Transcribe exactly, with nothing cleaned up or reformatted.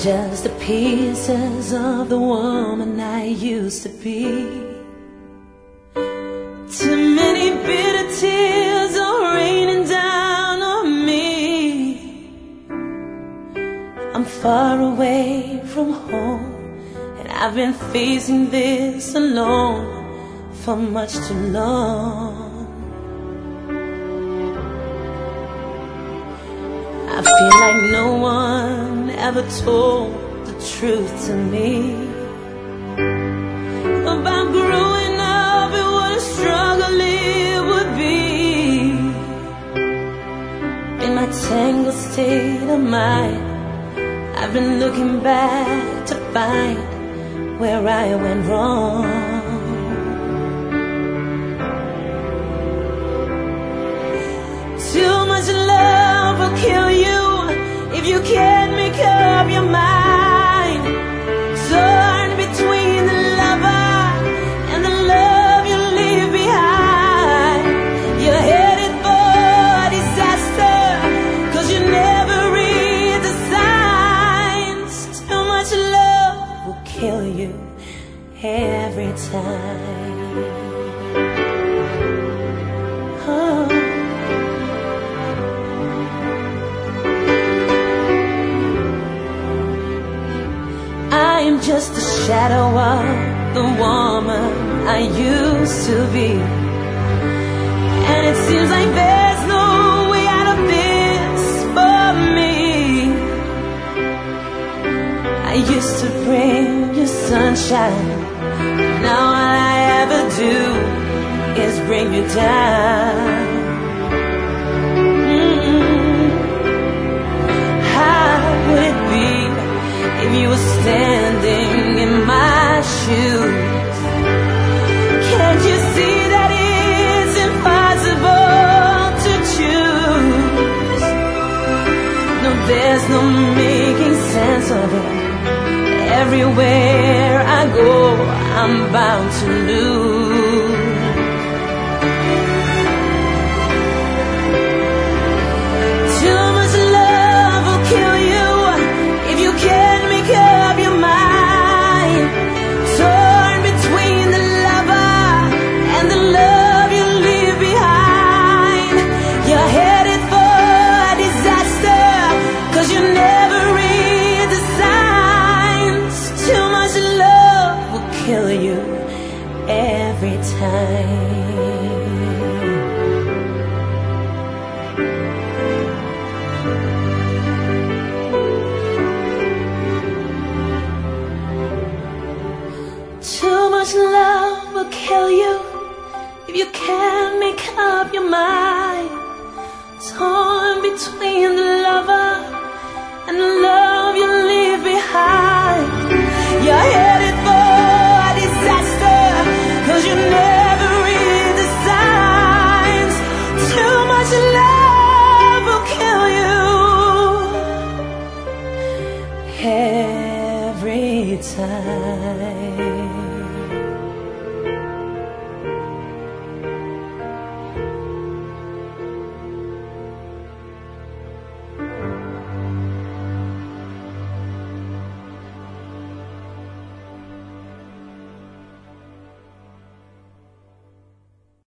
just the pieces of the woman I used to be. Too many bitter tears are raining down on me. I'm far away from home, and I've been facing this alone for much too long. I feel like no one ever told the truth to me about growing up and what a struggle it would be. In my tangled state of mind, I've been looking back to find where I went wrong. Too much love will kill you if you can't make up your mind. Torn between the lover and the love you leave behind. You're headed for disaster, 'cause you never read the signs. Too much love will kill you every time. Oh. I'm just a shadow of the woman I used to be, and it seems like there's no way out of this for me. I used to bring you sunshine, now all I ever do is bring you down. Mm-hmm. How would it be if you were standing in my shoes? Can't you see that it's impossible to choose? No, there's no making sense of it. Everywhere I go, I'm bound to lose. Too much love will kill you if you can't make up your mind. Torn between the lover and the love you leave behind. You're headed for disaster, 'cause you never read the signs. Too much love will kill you every time. Too much love will kill you if you can't make up your mind. Torn between the lover and the love you leave behind. You're headed for disaster, 'cause you never read the signs. Too much love will kill you every time.